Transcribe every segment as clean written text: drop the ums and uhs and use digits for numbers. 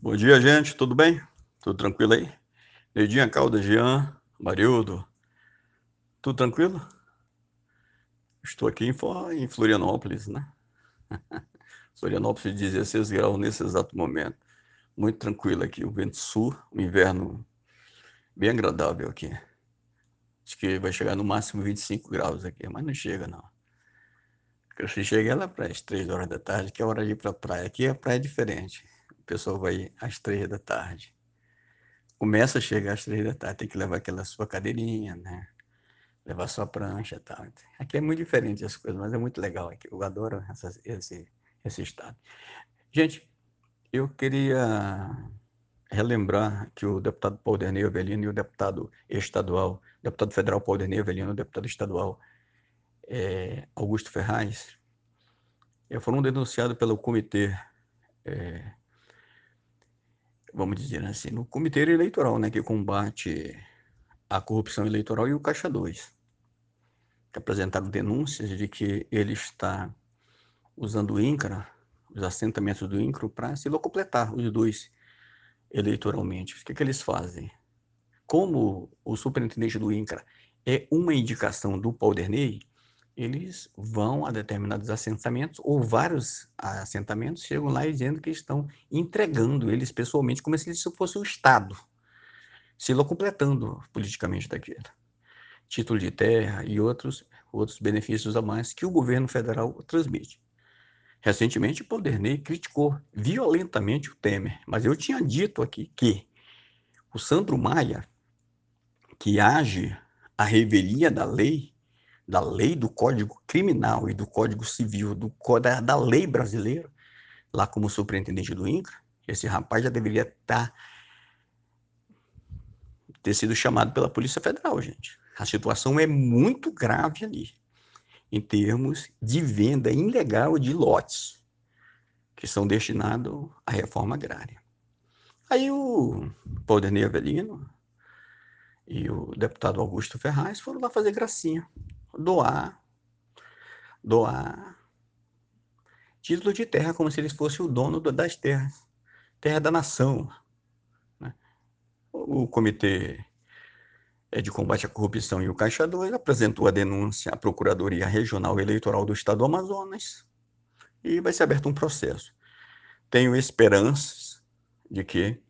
Bom dia, gente. Tudo bem? Tudo tranquilo aí? Neidinha, Calda, Jean, Marildo. Tudo tranquilo? Estou aqui em Florianópolis, né? Florianópolis, 16 graus nesse exato momento. Muito tranquilo aqui. O vento sul, o inverno bem agradável aqui. Acho que vai chegar no máximo 25 graus aqui, mas não chega, não. Porque se chega lá para as 3 horas da tarde, que é hora de ir para a praia. Aqui a praia é diferente. O pessoal vai às 3 da tarde. Começa a chegar às 3 da tarde, tem que levar aquela sua cadeirinha, né? Levar sua prancha e tal. Aqui é muito diferente as coisas, mas é muito legal aqui. Eu adoro esse estado. Gente, eu queria relembrar que o deputado Paulderney Avelino e o deputado estadual, deputado federal Paulderney Avelino e o deputado estadual Augusto Ferraz, foram denunciados pelo comitê, vamos dizer assim, no comitê eleitoral, né, que combate a corrupção eleitoral e o Caixa 2, que apresentaram denúncias de que ele está usando o INCRA, os assentamentos do INCRA, para se locupletar os dois eleitoralmente. O que eles fazem? Como o superintendente do INCRA é uma indicação do Paulderney, eles vão a determinados assentamentos, ou vários assentamentos, chegam lá dizendo que estão entregando eles pessoalmente, como se isso fosse o Estado, se locupletando politicamente daquilo. Título de terra e outros benefícios a mais que o governo federal transmite. Recentemente, o Paulderney criticou violentamente o Temer, mas eu tinha dito aqui que o Sandro Maia, que age à revelia da lei do Código Criminal e do Código Civil, da lei brasileira, lá como superintendente do INCRA, esse rapaz já deveria ter sido chamado pela Polícia Federal, gente. A situação é muito grave ali, em termos de venda ilegal de lotes, que são destinados à reforma agrária. Aí o Paulderney Avelino e o deputado Augusto Ferraz foram lá fazer gracinha, doar título de terra como se eles fossem o dono das terras, terra da nação. Né? O Comitê de Combate à Corrupção e o Caixa 2 apresentou a denúncia à Procuradoria Regional Eleitoral do Estado do Amazonas e vai ser aberto um processo. Tenho esperanças de que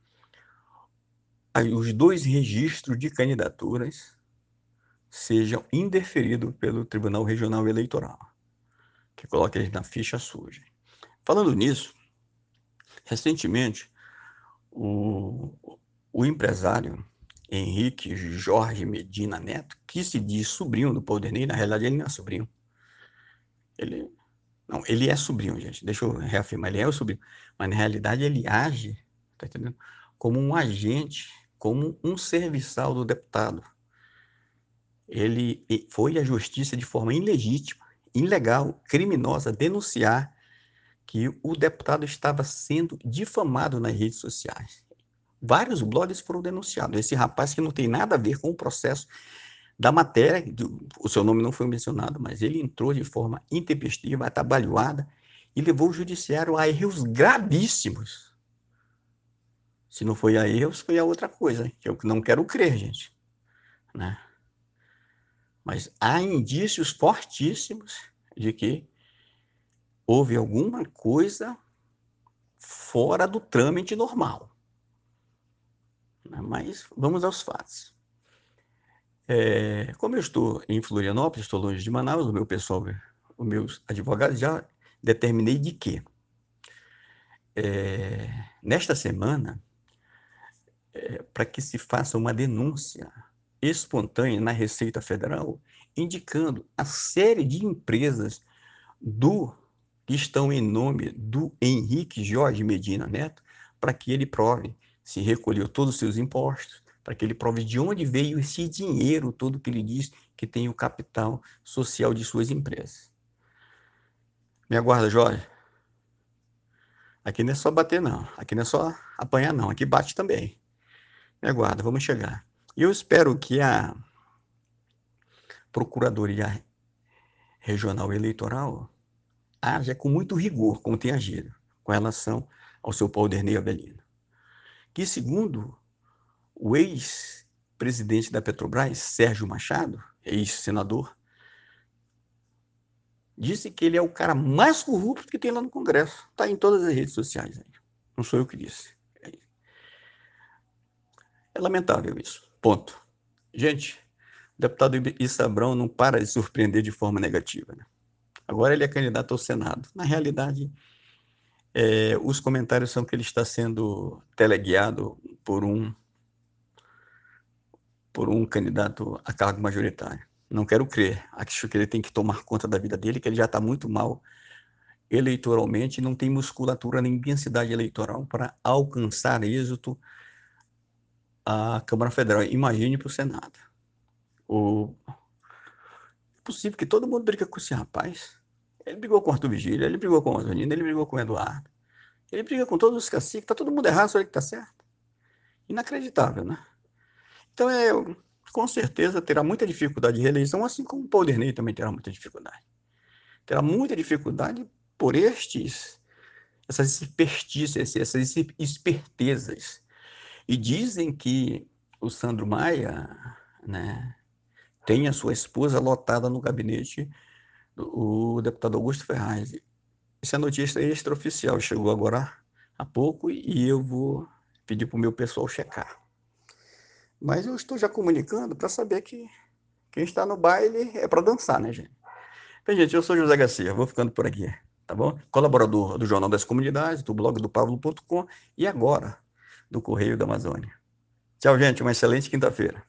os dois registros de candidaturas sejam indeferidos pelo Tribunal Regional Eleitoral, que coloca eles na ficha suja. Falando nisso, recentemente, o, o empresário Henrique Jorge Medina Neto, que se diz sobrinho do Paulderney, na realidade ele não é sobrinho. Ele é sobrinho, gente, deixa eu reafirmar, ele é o sobrinho, mas na realidade ele age, tá entendendo? Como um agente, como um serviçal do deputado. Ele foi à justiça de forma ilegítima, ilegal, criminosa, denunciar que o deputado estava sendo difamado nas redes sociais. Vários blogs foram denunciados. Esse rapaz que não tem nada a ver com o processo da matéria, o seu nome não foi mencionado, mas ele entrou de forma intempestiva, atabalhoada, e levou o judiciário a erros gravíssimos. Se não foi a erros, foi a outra coisa, que eu não quero crer, gente. Né? Mas há indícios fortíssimos de que houve alguma coisa fora do trâmite normal. Mas vamos aos fatos. Como eu estou em Florianópolis, estou longe de Manaus, o meu pessoal, os meus advogados, já determinei de que nesta semana, para que se faça uma denúncia espontânea na Receita Federal, indicando a série de empresas que estão em nome do Henrique Jorge Medina Neto, para que ele prove se recolheu todos os seus impostos, para que ele prove de onde veio esse dinheiro todo que ele diz que tem o capital social de suas empresas. Me aguarda, Jorge. Aqui não é só bater, não. Aqui não é só apanhar, não. Aqui bate também. Me aguarda, vamos chegar. E eu espero que a Procuradoria Regional Eleitoral haja com muito rigor, como tem agido, com relação ao seu Paulderney Avelino. que, segundo o ex-presidente da Petrobras, Sérgio Machado, ex-senador, disse que ele é o cara mais corrupto que tem lá no Congresso. Está em todas as redes sociais. Não sou eu que disse. É lamentável isso. Ponto. Gente, o deputado Issa Abrão não para de surpreender de forma negativa. Né? Agora ele é candidato ao Senado. Na realidade, os comentários são que ele está sendo teleguiado por um candidato a cargo majoritário. Não quero crer. Acho que ele tem que tomar conta da vida dele, que ele já está muito mal eleitoralmente, não tem musculatura nem densidade eleitoral para alcançar êxito à Câmara Federal. Imagine para o Senado. É possível que todo mundo briga com esse rapaz. Ele brigou com o Arthur Vigília, ele brigou com o Osonino, ele brigou com o Eduardo. Ele briga com todos os caciques, tá todo mundo errado, só ele que tá certo. Inacreditável, né? Então, com certeza terá muita dificuldade de reeleição, assim como o Paul Derney também terá muita dificuldade. Terá muita dificuldade por essas espertices, essas espertezas. E dizem que o Sandro Maia, né, tem a sua esposa lotada no gabinete do deputado Augusto Ferraz. Essa notícia extraoficial chegou agora há pouco e eu vou pedir para o meu pessoal checar. Mas eu estou já comunicando para saber que quem está no baile é para dançar, né, gente? Então, gente, eu sou José Garcia, vou ficando por aqui, tá bom? Colaborador do Jornal das Comunidades, do blog do Pablo.com e agora do Correio da Amazônia. Tchau, gente, uma excelente quinta-feira.